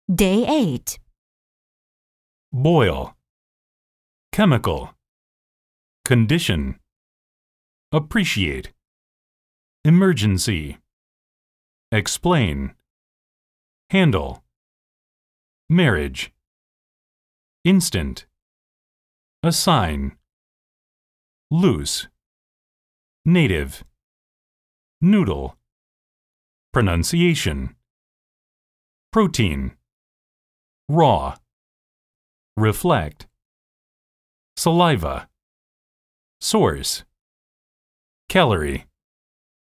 Day 8. Boil. Chemical. Condition. Appreciate. Emergency. Explain. Handle. Marriage. Instant. Assign. Loose. Native. Noodle. Pronunciation. Protein. Raw. Reflect. Saliva. Source. Calorie.